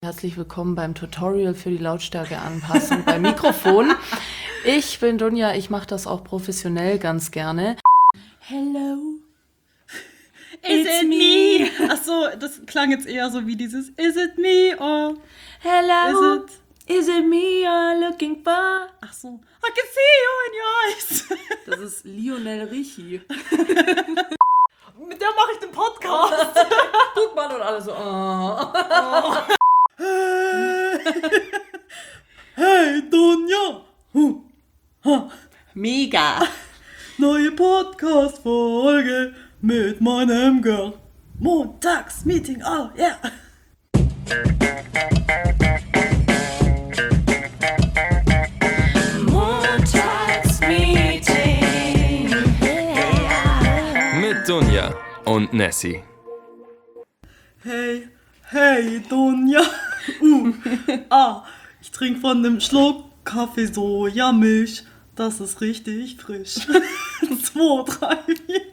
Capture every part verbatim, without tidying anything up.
Herzlich willkommen beim Tutorial für die Lautstärkeanpassung beim Mikrofon. Ich bin Dunja, ich mache das auch professionell ganz gerne. Hello, is it me? Achso, das klang jetzt eher so wie dieses Is it me or Hello, is it, is it me you're looking for? Achso, I can see you in your eyes. Das ist Lionel Richie. Mit der mache ich den Podcast. Guck mal und alle so, oh. Oh. Hey Dunja. Huh. Ha. Mega. Neue Podcast-Folge mit meinem Girl. Montagsmeeting, oh yeah. Montagsmeeting. Yeah. Mit Dunja und Nessie. Hey, hey Dunja. Uh, ah, ich trinke von einem Schluck Kaffee Sojamilch. Das ist richtig frisch. Zwei, drei, vier.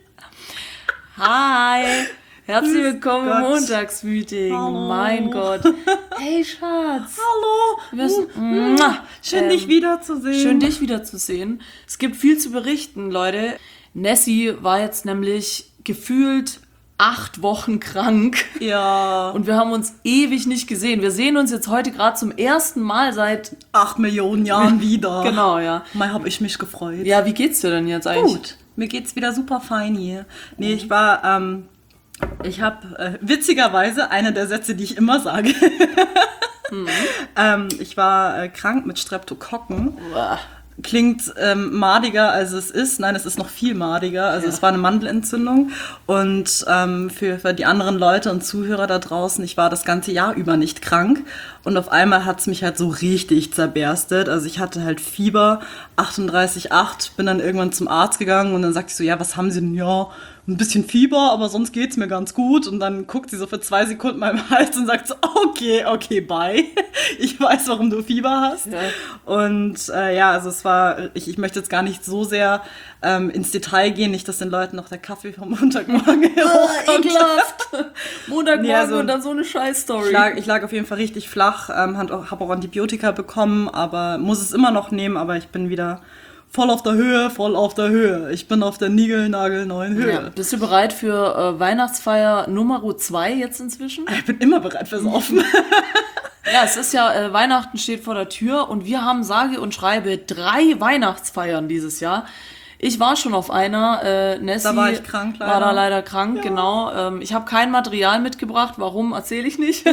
Hi. Herzlich Grüß willkommen im Gott. Montagsmeeting. Hallo. Mein Gott. Hey Schatz. Hallo. Wir müssen, Uh, Mua. Schön, Ähm, dich wiederzusehen. Schön, dich wiederzusehen. Es gibt viel zu berichten, Leute. Nessie war jetzt nämlich gefühlt acht Wochen krank. Ja. Und wir haben uns ewig nicht gesehen. Wir sehen uns jetzt heute gerade zum ersten Mal seit... Acht Millionen Jahren wieder. Genau, ja. Mal habe ich mich gefreut. Ja, wie geht's dir denn jetzt eigentlich? Gut. Mir geht's wieder super fein hier. Nee, ich war, ähm, ich habe äh, witzigerweise einer der Sätze, die ich immer sage. mhm. ähm, ich war äh, krank mit Streptokokken. Uah. Klingt ähm, madiger, als es ist. Nein, es ist noch viel madiger. Also ja. Es war eine Mandelentzündung. Und ähm, für, für die anderen Leute und Zuhörer da draußen, ich war das ganze Jahr über nicht krank. Und auf einmal hat's mich halt so richtig zerberstet. Also ich hatte halt Fieber, achtunddreißig Komma acht, bin dann irgendwann zum Arzt gegangen und dann sagte ich so, ja, was haben Sie denn? Ja, ein bisschen Fieber, aber sonst geht's mir ganz gut. Und dann guckt sie so für zwei Sekunden meinem Hals und sagt so, okay, okay, bye. Ich weiß, warum du Fieber hast. Ja. Und äh, ja, also es war, ich, ich möchte jetzt gar nicht so sehr ähm, ins Detail gehen, nicht, dass den Leuten noch der Kaffee vom Montagmorgen hochkommt. Ekelhaft. Montagmorgen nee, also, und dann so eine Scheißstory. Ich lag, ich lag auf jeden Fall richtig flach, ähm, habe auch, hab auch Antibiotika bekommen, aber muss es immer noch nehmen, aber ich bin wieder voll auf der Höhe, voll auf der Höhe. Ich bin auf der niegelnagelneuen Höhe. Ja. Bist du bereit für äh, Weihnachtsfeier Nummer zwei jetzt inzwischen? Ich bin immer bereit fürs Offen. Ja, es ist ja, äh, Weihnachten steht vor der Tür und wir haben sage und schreibe drei Weihnachtsfeiern dieses Jahr. Ich war schon auf einer, äh, Nessie da war ich krank, leider. war da leider krank, ja. genau. Ähm, ich habe kein Material mitgebracht, warum, erzähle ich nicht.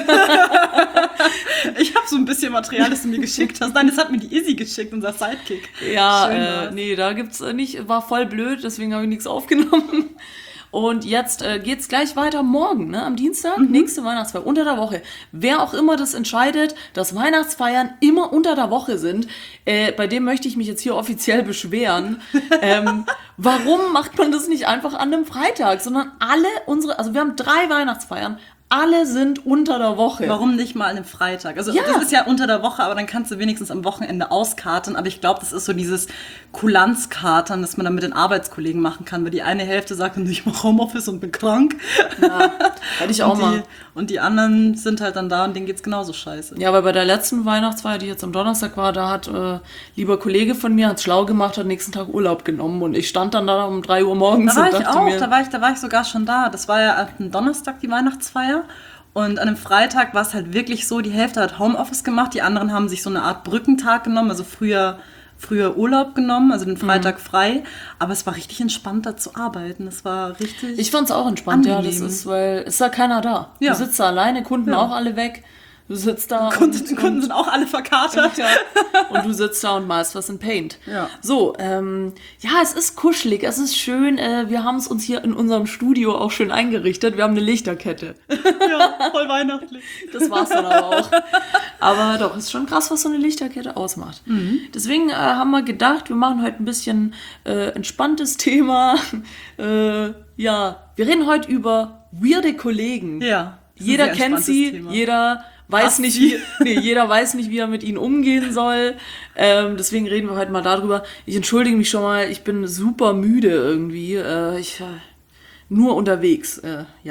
Ich habe so ein bisschen Material, das du mir geschickt hast. Nein, das hat mir die Izzy geschickt, unser Sidekick. Ja, äh, nee, da gibt's nicht, war voll blöd, deswegen habe ich nichts aufgenommen. Und jetzt äh, geht's gleich weiter morgen, ne, am Dienstag, mhm. nächste Weihnachtsfeier, unter der Woche. Wer auch immer das entscheidet, dass Weihnachtsfeiern immer unter der Woche sind, äh, bei dem möchte ich mich jetzt hier offiziell beschweren. ähm, warum macht man das nicht einfach an einem Freitag, sondern alle unsere, also wir haben drei Weihnachtsfeiern, alle sind unter der Woche. Warum nicht mal an einem Freitag? Also ja. Das ist ja unter der Woche, aber dann kannst du wenigstens am Wochenende auskarten. Aber ich glaube, das ist so dieses Kulanzkartern, das man dann mit den Arbeitskollegen machen kann. Weil die eine Hälfte sagt, ich mache Homeoffice und bin krank. Ja, hätte ich auch und die, mal. Und die anderen sind halt dann da und denen geht's genauso scheiße. Ja, weil bei der letzten Weihnachtsfeier, die jetzt am Donnerstag war, da hat äh, lieber Kollege von mir, hat's schlau gemacht, hat nächsten Tag Urlaub genommen. Und ich stand dann da um drei Uhr morgens Da war und ich dachte auch, mir, da war ich, da war ich sogar schon da. Das war ja am Donnerstag die Weihnachtsfeier. Und an einem Freitag war es halt wirklich so, die Hälfte hat Homeoffice gemacht, die anderen haben sich so eine Art Brückentag genommen, also früher, früher Urlaub genommen, also den Freitag mhm. frei. Aber es war richtig entspannt, da zu arbeiten. Es war richtig Ich fand's auch entspannt, angenehm. ja, das ist, weil es ist ja keiner da. Ja. Du sitzt da alleine, Kunden Ja. auch alle weg. Du sitzt da Kunden, und, die Kunden und, sind auch alle verkatert. ja, und du sitzt da und malst was in Paint. Ja. So, ähm, ja, es ist kuschelig, es ist schön. Äh, wir haben es uns hier in unserem Studio auch schön eingerichtet. Wir haben eine Lichterkette. Ja, voll weihnachtlich. Das war's dann aber auch. Aber doch, ist schon krass, was so eine Lichterkette ausmacht. Mhm. Deswegen äh, haben wir gedacht, wir machen heute ein bisschen äh, entspanntes Thema. äh, ja, wir reden heute über weirde Kollegen. Ja. Jeder kennt sie, Thema. jeder weiß Hast nicht, sie? wie, nee, jeder weiß nicht, wie er mit ihnen umgehen soll. Ähm, deswegen reden wir heute mal darüber. Ich entschuldige mich schon mal, ich bin super müde irgendwie. Äh, ich äh, nur unterwegs, äh, ja.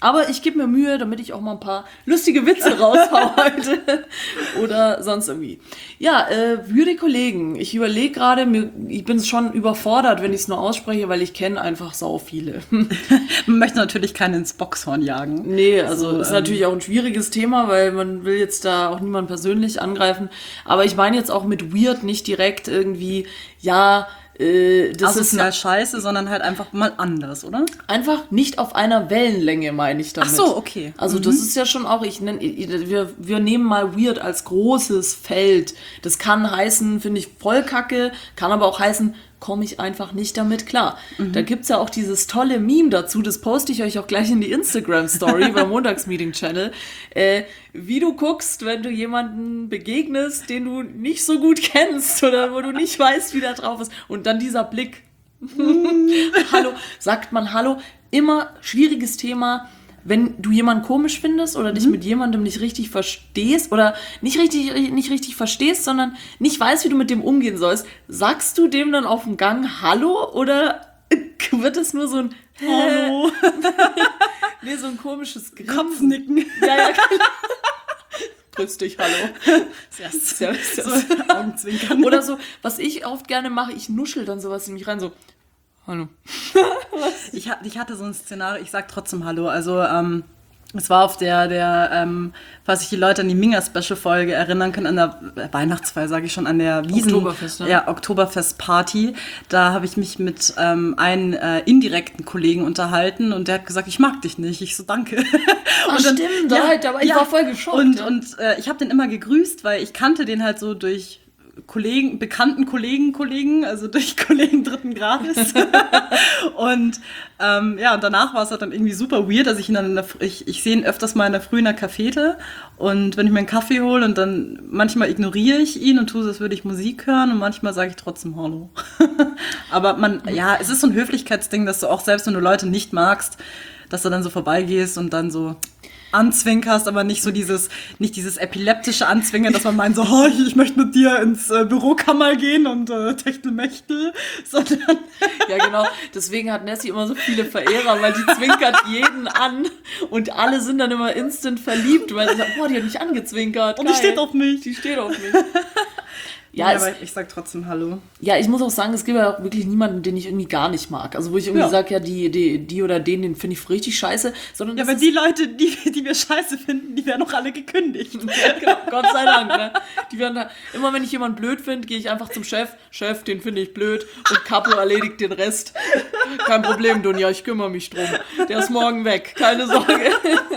Aber ich gebe mir Mühe, damit ich auch mal ein paar lustige Witze raushau heute. Oder sonst irgendwie. Ja, äh, würde Kollegen, ich überlege gerade, mir- ich bin schon überfordert, wenn ich es nur ausspreche, weil ich kenne einfach sau viele. Man möchte natürlich keinen ins Boxhorn jagen. Nee, also So, ist ähm, natürlich auch ein schwieriges Thema, weil man will jetzt da auch niemanden persönlich angreifen. Aber ich meine jetzt auch mit weird nicht direkt irgendwie, ja, äh, das ist Asozial scheiße, sondern halt einfach mal anders, oder? einfach nicht auf einer Wellenlänge, meine ich damit. Ach so, okay. Also das ist ja schon auch, ich nenn, wir, wir nehmen mal weird als großes Feld. Das kann heißen, finde ich, voll kacke, kann aber auch heißen, komme ich einfach nicht damit klar. Da gibt's ja auch dieses tolle Meme dazu, das poste ich euch auch gleich in die Instagram-Story beim Montagsmeeting-Channel, äh, wie du guckst, wenn du jemanden begegnest, den du nicht so gut kennst oder wo du nicht weißt, wie der drauf ist. Und dann dieser Blick. Hallo, sagt man Hallo. Immer schwieriges Thema, wenn du jemanden komisch findest oder dich mit jemandem nicht richtig verstehst oder nicht richtig, nicht richtig verstehst, sondern nicht weißt, wie du mit dem umgehen sollst, sagst du dem dann auf dem Gang Hallo oder wird es nur so ein Hallo. Nee, so ein komisches Grinsen. Kopfnicken. Ja, ja, genau. Grüß dich, hallo. Servus. Servus, servus. So, Augenzwinkern. Oder so, was ich oft gerne mache, ich nuschel dann sowas in mich rein, so, hallo. Ich, ha- ich hatte so ein Szenario, ich sag trotzdem Hallo. Also, ähm, es war auf der, der ähm, falls sich die Leute an die Minga-Special-Folge erinnern können, an der Weihnachtsfeier, sage ich schon, an der Wiesen... Oktoberfest, ne? Ja, Oktoberfest-Party. Da habe ich mich mit ähm, einem äh, indirekten Kollegen unterhalten und der hat gesagt, ich mag dich nicht. Ich so, danke. Ach, Und dann- stimmt, da halt, aber ich war voll geschockt, Und, ja. und äh, ich habe den immer gegrüßt, weil ich kannte den halt so durch Kollegen, bekannten Kollegen, Kollegen, also durch Kollegen dritten Grades. Und ähm, ja, und danach war es halt dann irgendwie super weird, dass ich ihn dann in der, Fr- ich, ich sehe ihn öfters mal in der Früh in der Cafete und wenn ich mir einen Kaffee hole und dann manchmal ignoriere ich ihn und tue so, als würde ich Musik hören und manchmal sage ich trotzdem Hallo. Aber man, ja, es ist so ein Höflichkeitsding, dass du auch selbst, wenn du Leute nicht magst, dass du dann so vorbeigehst und dann so anzwinkerst, aber nicht so dieses, nicht dieses epileptische Anzwingen, dass man meint so, oh, ich, ich möchte mit dir ins äh, Bürokammer gehen und äh, Techtelmechtel, sondern Ja, genau. Deswegen hat Nessie immer so viele Verehrer, weil die zwinkert jeden an und alle sind dann immer instant verliebt, weil sie sagen, boah, die hat mich angezwinkert. und die geil. steht auf mich. Die steht auf mich. Ja, Ja, es, aber ich sag trotzdem Hallo. ja, ich muss auch sagen, es gibt ja auch wirklich niemanden, den ich irgendwie gar nicht mag. Also wo ich irgendwie Ja. sage, ja, die, die, die oder den, den finde ich richtig scheiße. Sondern Ja, das aber ist- die Leute, die, die wir scheiße finden, die werden doch alle gekündigt. Ja, genau, Gott sei Dank, ne? Die werden da, immer wenn ich jemanden blöd finde, gehe ich einfach zum Chef. Chef, den finde ich blöd. Und Capo erledigt den Rest. Kein Problem, Dunja, ich kümmere mich drum. Der ist morgen weg, keine Sorge.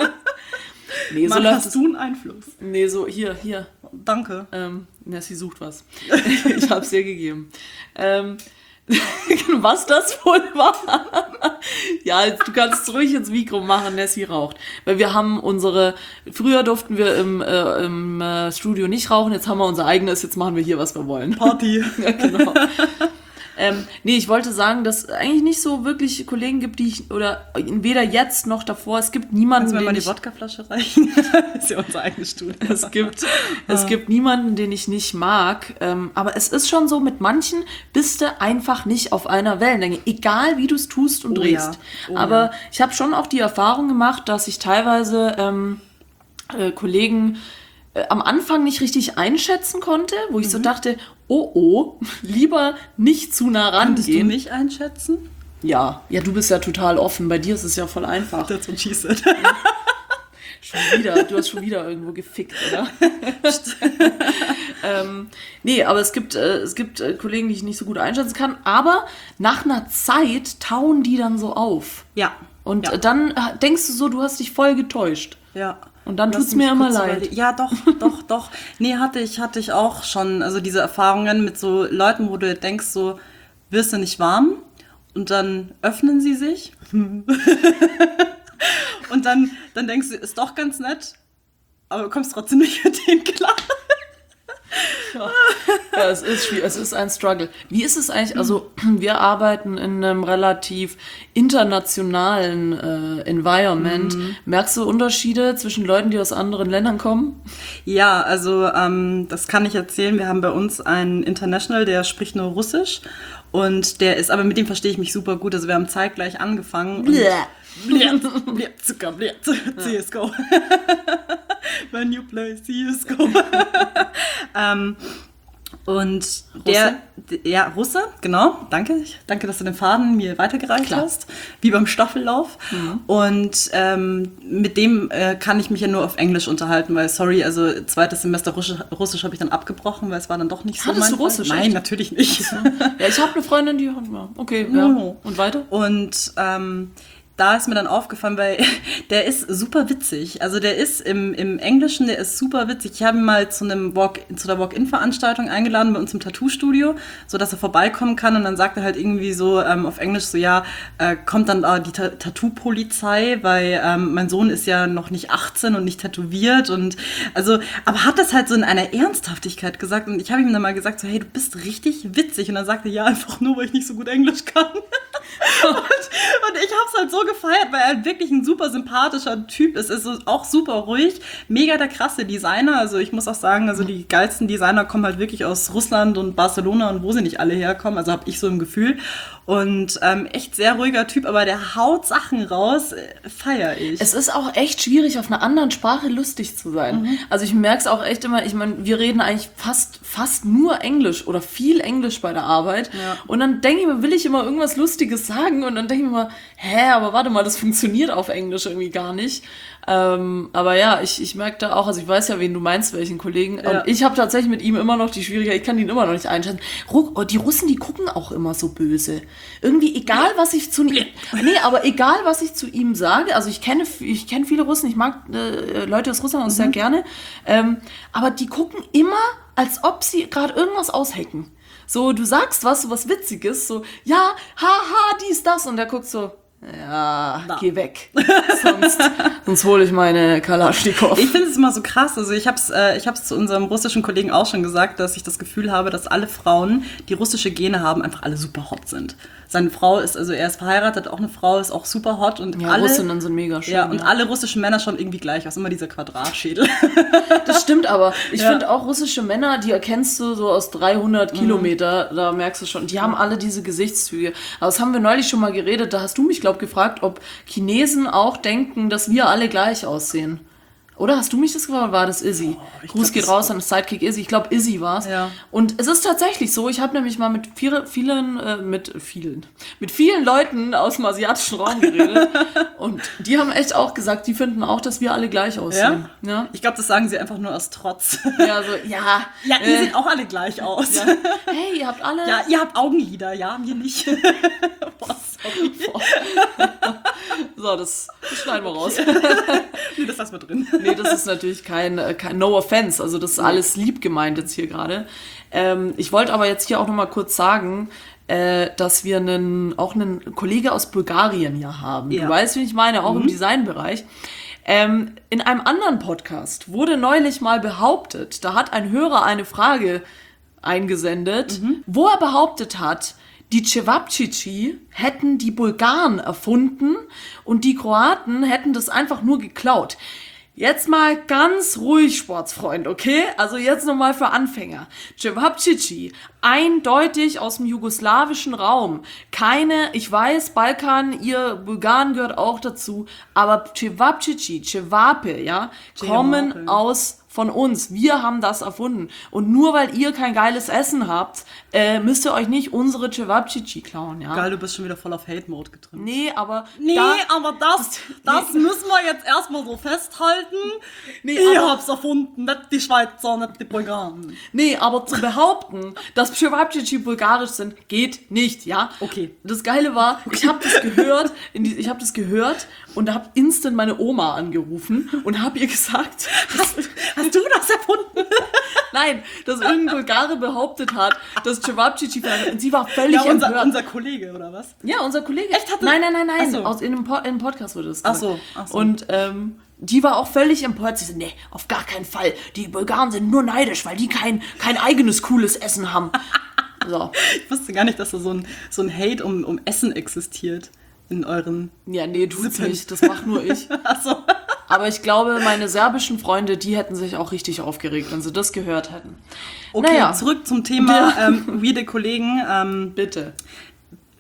Nee, so Mann, läuft hast es. du einen Einfluss? Nee, so, hier, hier. Danke. Ähm, Nessie sucht was. Ich hab's ihr gegeben. Ähm, was das wohl war? Ja, jetzt, du kannst es ruhig ins Mikro machen, Nessie raucht. Weil wir haben unsere, früher durften wir im, äh, im äh, Studio nicht rauchen, jetzt haben wir unser eigenes, jetzt machen wir hier, was wir wollen. Party. Ja, genau. Ähm, nee, ich wollte sagen, dass es eigentlich nicht so wirklich Kollegen gibt, die ich, oder weder jetzt noch davor, es gibt niemanden, Kannst du mir mal den die ich, Wodkaflasche reichen? Das ist ja unser eigenes Studio. es gibt, es gibt niemanden, den ich nicht mag, ähm, aber es ist schon so, mit manchen bist du einfach nicht auf einer Wellenlänge, egal wie du es tust und Oh drehst. ja. Oh aber ja. ich habe schon auch die Erfahrung gemacht, dass ich teilweise ähm, äh, Kollegen äh, am Anfang nicht richtig einschätzen konnte, wo ich Mhm. so dachte, oh oh, lieber nicht zu nah Könntest du rangehen. mich einschätzen? Ja, ja, du bist ja total offen, bei dir ist es ja voll einfach. That's what she said. Schon wieder, du hast schon wieder irgendwo gefickt, oder? ähm, nee, aber es gibt, äh, es gibt äh, Kollegen, die ich nicht so gut einschätzen kann, aber nach einer Zeit tauen die dann so auf. Ja. Und ja. äh, dann äh, denkst du so, du hast dich voll getäuscht. Ja. Und dann Lass tut's mir mich immer kurz leid. überlegen. Ja, doch, doch, doch. Nee, hatte ich, hatte ich auch schon. Also diese Erfahrungen mit so Leuten, wo du denkst, so, wirst du nicht warm? Und dann öffnen sie sich. Und dann, dann denkst du, ist doch ganz nett, aber du kommst trotzdem nicht mit denen klar. Ja, es ist schwierig, es ist ein Struggle. Wie ist es eigentlich, also wir arbeiten in einem relativ internationalen äh, Environment. Mhm. Merkst du Unterschiede zwischen Leuten, die aus anderen Ländern kommen? Ja, also ähm, das kann ich erzählen. Wir haben bei uns einen International, der spricht nur Russisch. Und der ist, aber mit dem verstehe ich mich super gut. Also wir haben zeitgleich angefangen. Und, Bleh. Blitz, Blitz, Zucker, Blitz, C S G O. When you play C S G O. ähm, und der, Russe? ja, Russe, genau, danke. Danke, dass du den Faden mir weitergereicht Klar. hast, wie beim Staffellauf. Mhm. Und ähm, mit dem äh, kann ich mich ja nur auf Englisch unterhalten, weil, sorry, also zweites Semester Russisch, Russisch habe ich dann abgebrochen, weil es war dann doch nicht so Hattest mein du Russisch? Nein, echt? Natürlich nicht. Ja, ich habe eine Freundin, die hat mal. Okay, ja. Oh. Und weiter? Und ähm, da ist mir dann aufgefallen, weil der ist super witzig. Also der ist im, im Englischen, der ist super witzig. Ich habe ihn mal zu einem Walk, zu der Walk-In-Veranstaltung eingeladen bei uns im Tattoo-Studio, sodass er vorbeikommen kann. Und dann sagt er halt irgendwie so ähm, auf Englisch so, ja, äh, kommt dann äh, die Ta- Tattoo-Polizei, weil ähm, mein Sohn ist ja noch nicht achtzehn und nicht tätowiert. Und also, aber hat das halt so in einer Ernsthaftigkeit gesagt. Und ich habe ihm dann mal gesagt, so, hey, du bist richtig witzig. Und dann sagte er, ja, einfach nur, weil ich nicht so gut Englisch kann. und, und ich habe es halt so gefeiert, weil er halt wirklich ein super sympathischer Typ ist. Ist auch super ruhig, mega der krasse Designer. Also ich muss auch sagen, also die geilsten Designer kommen halt wirklich aus Russland und Barcelona und wo sie nicht alle herkommen. Also habe ich so ein Gefühl. Und ähm, echt sehr ruhiger Typ, aber der haut Sachen raus, äh, feiere ich. Es ist auch echt schwierig, auf einer anderen Sprache lustig zu sein. Mhm. Also ich merke es auch echt immer, ich meine, wir reden eigentlich fast, fast nur Englisch oder viel Englisch bei der Arbeit. Ja. Und dann denke ich mir, will ich immer irgendwas Lustiges sagen und dann denke ich mir mal, hä, aber warte mal, das funktioniert auf Englisch irgendwie gar nicht. Ähm, aber ja, ich, ich merke da auch, also ich weiß ja, wen du meinst, welchen Kollegen. Ja. Und ich habe tatsächlich mit ihm immer noch die Schwierigkeit, ich kann ihn immer noch nicht einschätzen. Ru- die Russen, die gucken auch immer so böse. Irgendwie egal, was ich zu ihm... Nee, aber egal, was ich zu ihm sage, also ich kenne ich kenne viele Russen, ich mag äh, Leute aus Russland auch mhm. sehr gerne, ähm, aber die gucken immer, als ob sie gerade irgendwas aushacken. So, du sagst was, so was Witziges, so, ja, haha, dies, das, und der guckt so... Ja, Na. geh weg. Sonst, sonst hole ich meine Kalaschnikow. Ich finde es immer so krass. Also ich habe es äh, ich hab's zu unserem russischen Kollegen auch schon gesagt, dass ich das Gefühl habe, dass alle Frauen, die russische Gene haben, einfach alle super hot sind. Seine Frau ist, also er ist verheiratet, auch eine Frau, ist auch super hot. Und ja, alle, Russinnen sind mega schön. Ja, und ja. alle russischen Männer schauen irgendwie gleich aus. Immer dieser Quadratschädel. Das stimmt aber. Ich ja. finde auch russische Männer, die erkennst du so aus dreihundert mhm. Kilometer, da merkst du schon, die haben alle diese Gesichtszüge. Aber das haben wir neulich schon mal geredet, da hast du mich, glaube ich, gefragt, ob Chinesen auch denken, dass wir alle gleich aussehen. Oder hast du mich das gefragt? War das Izzy? Oh, Gruß geht raus an Sidekick Izzy. Ich glaube, Izzy war es. Ja. Und es ist tatsächlich so, ich habe nämlich mal mit viele, vielen, äh, mit vielen, mit vielen Leuten aus dem asiatischen Raum geredet. Und die haben echt auch gesagt, die finden auch, dass wir alle gleich aussehen. Ja? Ja? Ich glaube, das sagen sie einfach nur aus Trotz. Ja, so, ja. Ja, ihr äh, seht auch alle gleich aus. Ja. Hey, ihr habt alle... Ja, ihr habt Augenlider, ja, wir nicht. Boah, sorry. So, das, das schneiden wir raus. Nee, das lassen wir drin. Nee, das ist natürlich kein, kein No Offense. Also das ist alles lieb gemeint jetzt hier gerade. Ähm, ich wollte aber jetzt hier auch noch mal kurz sagen, äh, dass wir einen, auch einen Kollege aus Bulgarien hier haben. Ja. Du weißt, wie ich meine, auch mhm. im Designbereich. Ähm, in einem anderen Podcast wurde neulich mal behauptet, da hat ein Hörer eine Frage eingesendet, mhm. wo er behauptet hat, die Cevapcici hätten die Bulgaren erfunden und die Kroaten hätten das einfach nur geklaut. Jetzt mal ganz ruhig, Sportsfreund, okay? Also jetzt nochmal für Anfänger. Cevapcici, eindeutig aus dem jugoslawischen Raum. Keine, ich weiß, Balkan, ihr Bulgaren gehört auch dazu, aber Cevapcici, Cevape, ja, kommen Cevape. aus von uns. Wir haben das erfunden. Und nur weil ihr kein geiles Essen habt, äh, müsst ihr euch nicht unsere Cevapcici klauen, ja? Geil, du bist schon wieder voll auf Hate-Mode getrimmt. Nee, aber... Nee, da, aber das, das nee. müssen wir jetzt erstmal so festhalten. Nee, ihr habt's erfunden, nicht die Schweizer, nicht die Bulgaren. Nee, aber zu behaupten, dass Cevapcici bulgarisch sind, geht nicht, ja? Okay. Das Geile war, ich habe das gehört, in die, ich habe das gehört und habe instant meine Oma angerufen und habe ihr gesagt... Hast, hast du das erfunden? Nein, dass irgendein Bulgare behauptet hat, dass Cevapcici und sie war völlig ja, unser, empört. unser Kollege, oder was? Ja, unser Kollege. Echt? Hatte... Nein, nein, nein, nein. So. Aus, in, einem po- in einem Podcast wurde das gesagt. Ach so, ach so. Und ähm, die war auch völlig empört. Sie so, nee, auf gar keinen Fall. Die Bulgaren sind nur neidisch, weil die kein, kein eigenes cooles Essen haben. So. Ich wusste gar nicht, dass da so ein, so ein Hate um, um Essen existiert in euren... Ja, nee, tut's nicht. Das mach nur ich. Ach so. Aber ich glaube, meine serbischen Freunde, die hätten sich auch richtig aufgeregt, wenn sie das gehört hätten. Okay, naja. Zurück zum Thema ähm, weirde Kollegen. Ähm, Bitte.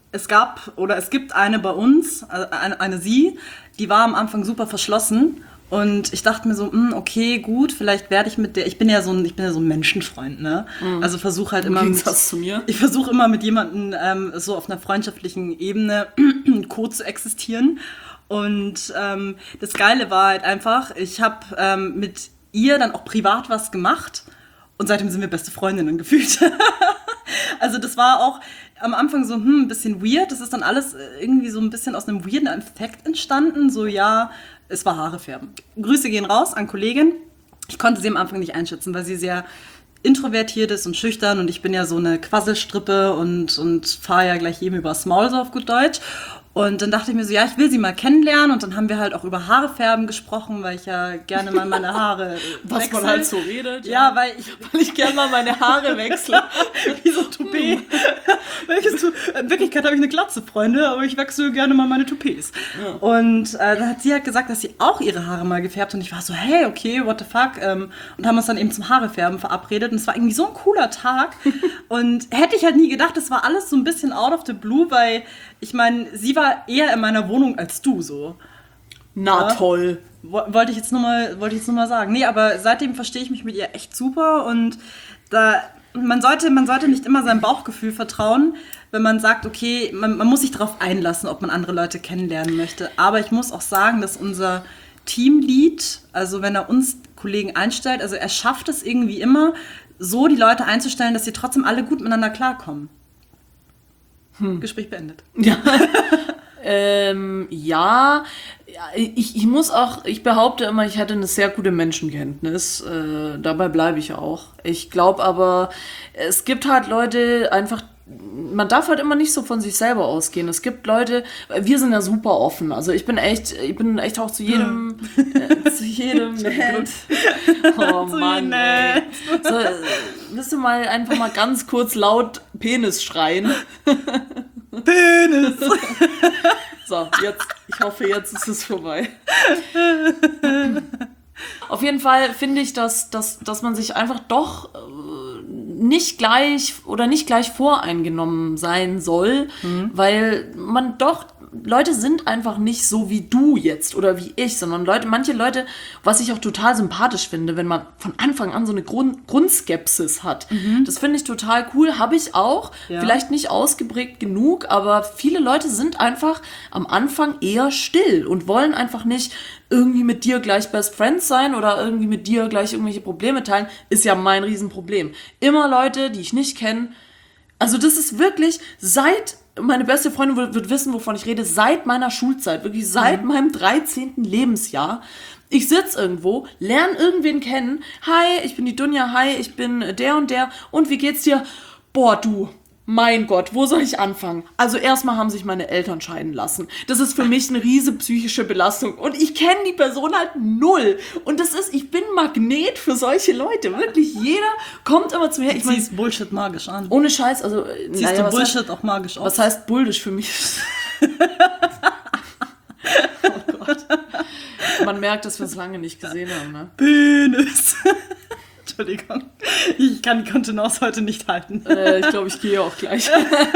es gab oder es gibt eine bei uns, eine, eine sie, die war am Anfang super verschlossen. Und ich dachte mir so, mh, okay, gut, vielleicht werde ich mit der, ich bin ja so ein, ich bin ja so ein Menschenfreund, ne? Mhm. Also versuche halt immer, mit, zu mir. ich versuche immer mit jemandem ähm, so auf einer freundschaftlichen Ebene co zu existieren. Und ähm, das Geile war halt einfach, ich habe ähm, mit ihr dann auch privat was gemacht und seitdem sind wir beste Freundinnen gefühlt. Also das war auch am Anfang so hm, ein bisschen weird. Das ist dann alles irgendwie so ein bisschen aus einem weirden Effekt entstanden. So ja, es war Haare färben. Grüße gehen raus an Kollegin. Ich konnte sie am Anfang nicht einschätzen, weil sie sehr introvertiert ist und schüchtern und ich bin ja so eine Quasselstrippe und, und fahre ja gleich jedem übers Maul, so auf gut Deutsch. Und dann dachte ich mir so, ja, ich will sie mal kennenlernen. Und dann haben wir halt auch über Haarefärben gesprochen, weil ich ja gerne mal meine Haare Was wechsle. man halt so redet. Ja, ja weil ich... Weil ich gerne mal meine Haare wechsle. Wie so ein Toupet. Welches tu- In Wirklichkeit habe ich eine Glatze, Freunde, aber ich wechsle gerne mal meine Toupets. Ja. Und äh, dann hat sie halt gesagt, dass sie auch ihre Haare mal gefärbt. Und ich war so, hey, okay, what the fuck. Ähm, und haben uns dann eben zum Haarefärben verabredet. Und es war irgendwie so ein cooler Tag. Und hätte ich halt nie gedacht, das war alles so ein bisschen out of the blue, weil... Ich meine, sie war eher in meiner Wohnung als du so. Na ja. Toll. Wollte ich jetzt nur mal, wollte ich jetzt nur mal sagen. Nee, aber seitdem verstehe ich mich mit ihr echt super und da man sollte, man sollte nicht immer seinem Bauchgefühl vertrauen, wenn man sagt, okay, man, man muss sich darauf einlassen, ob man andere Leute kennenlernen möchte. Aber ich muss auch sagen, dass unser Teamlead, also wenn er uns Kollegen einstellt, also er schafft es irgendwie immer, so die Leute einzustellen, dass sie trotzdem alle gut miteinander klarkommen. Hm. Gespräch beendet. Ja. ähm, ja, ich, ich muss auch, ich behaupte immer, ich hätte eine sehr gute Menschenkenntnis. Äh, dabei bleibe ich auch. Ich glaube aber, es gibt halt Leute einfach, man darf halt immer nicht so von sich selber ausgehen. Es gibt Leute, wir sind ja super offen. Also ich bin echt, ich bin echt auch zu jedem, äh, zu jedem nett. Oh Mann, ey. So, willst du mal einfach mal ganz kurz laut Penis schreien? Penis! So, jetzt, ich hoffe, jetzt ist es vorbei. Auf jeden Fall finde ich, dass, dass, dass man sich einfach doch nicht gleich oder nicht gleich voreingenommen sein soll, mhm. weil man doch, Leute sind einfach nicht so wie du jetzt oder wie ich, sondern Leute, manche Leute, was ich auch total sympathisch finde, wenn man von Anfang an so eine Grund, Grundskepsis hat. Mhm. Das finde ich total cool, habe ich auch, ja. Vielleicht nicht ausgeprägt genug, aber viele Leute sind einfach am Anfang eher still und wollen einfach nicht irgendwie mit dir gleich Best Friends sein oder irgendwie mit dir gleich irgendwelche Probleme teilen, ist ja mein Riesenproblem. Immer Leute, die ich nicht kenne, also das ist wirklich seit, meine beste Freundin wird, wird wissen, wovon ich rede, seit meiner Schulzeit, wirklich seit mhm. meinem dreizehnten Lebensjahr. Ich sitze irgendwo, lerne irgendwen kennen, hi, ich bin die Dunja, hi, ich bin der und der und wie geht's dir? Boah, du, mein Gott, wo soll ich anfangen? Also erstmal haben sich meine Eltern scheiden lassen. Das ist für mich eine riese psychische Belastung. Und ich kenne die Person halt null. Und das ist, ich bin Magnet für solche Leute. Wirklich, jeder kommt immer zu mir. Ich ziehst Bullshit magisch an. Ohne Scheiß, also... Ziehst naja, du Bullshit heißt, auch magisch auf? Was heißt Bullisch für mich? Oh Gott. Man merkt, dass wir es lange nicht gesehen haben, ne? Penis. Entschuldigung, ich kann die Kontenance heute nicht halten. Äh, ich glaube, ich gehe auch gleich.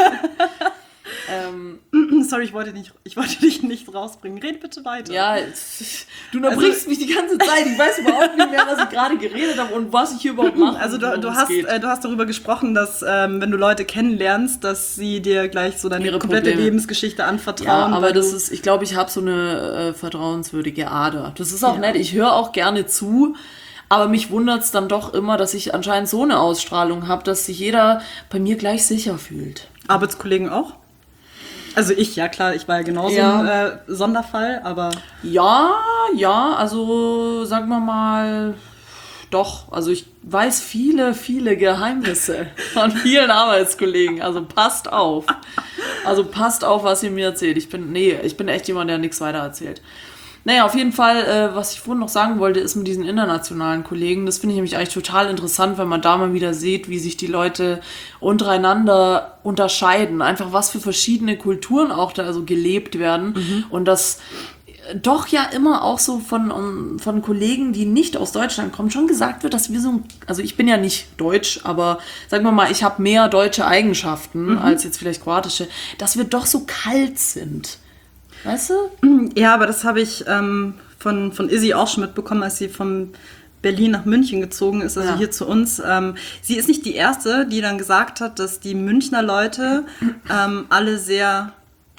ähm, Sorry, ich wollte, nicht, ich wollte dich nicht rausbringen. Red bitte weiter. Ja, du unterbrichst also, mich die ganze Zeit. Ich weiß überhaupt nicht mehr, was ich gerade geredet habe und was ich hier überhaupt mache. Also du, du, hast, äh, du hast darüber gesprochen, dass ähm, wenn du Leute kennenlernst, dass sie dir gleich so deine Ihre komplette Probleme. Lebensgeschichte anvertrauen. Ja, aber das ist, ich glaube, ich habe so eine äh, vertrauenswürdige Ader. Das ist auch ja. nett. Ich höre auch gerne zu. Aber mich wundert es dann doch immer, dass ich anscheinend so eine Ausstrahlung habe, dass sich jeder bei mir gleich sicher fühlt. Arbeitskollegen auch? Also ich, ja klar, ich war ja genauso ja. ein äh, Sonderfall, aber... Ja, ja, also sagen wir mal, doch. Also ich weiß viele, viele Geheimnisse von vielen Arbeitskollegen. Also passt auf. Also passt auf, was ihr mir erzählt. Ich bin, nee, ich bin echt jemand, der nichts weiter erzählt. Naja, auf jeden Fall, äh, was ich vorhin noch sagen wollte, ist mit diesen internationalen Kollegen, das finde ich nämlich eigentlich total interessant, wenn man da mal wieder sieht, wie sich die Leute untereinander unterscheiden. Einfach was für verschiedene Kulturen auch da so gelebt werden. Mhm. Und das, doch ja immer auch so von, um, von Kollegen, die nicht aus Deutschland kommen, schon gesagt wird, dass wir so, also ich bin ja nicht deutsch, aber sagen wir mal, ich habe mehr deutsche Eigenschaften mhm. als jetzt vielleicht kroatische, dass wir doch so kalt sind. Weißt du? Ja, aber das habe ich ähm, von, von Izzy auch schon mitbekommen, als sie von Berlin nach München gezogen ist, also ja. hier zu uns. Ähm, sie ist nicht die Erste, die dann gesagt hat, dass die Münchner Leute ähm, alle sehr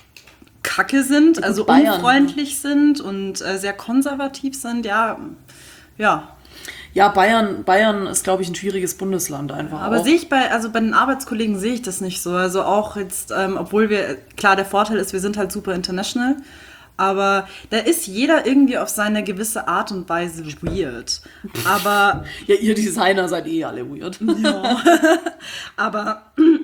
kacke sind, Gut, also Bayern, unfreundlich ja. sind und äh, sehr konservativ sind. Ja, ja. Ja, Bayern, Bayern ist, glaube ich, ein schwieriges Bundesland einfach. Aber auch. sehe ich bei, also bei den Arbeitskollegen sehe ich das nicht so. Also auch jetzt, ähm, obwohl wir, klar, der Vorteil ist, wir sind halt super international. Aber da ist jeder irgendwie auf seine gewisse Art und Weise weird. Aber ja, ihr Designer seid eh alle weird. Ja. Aber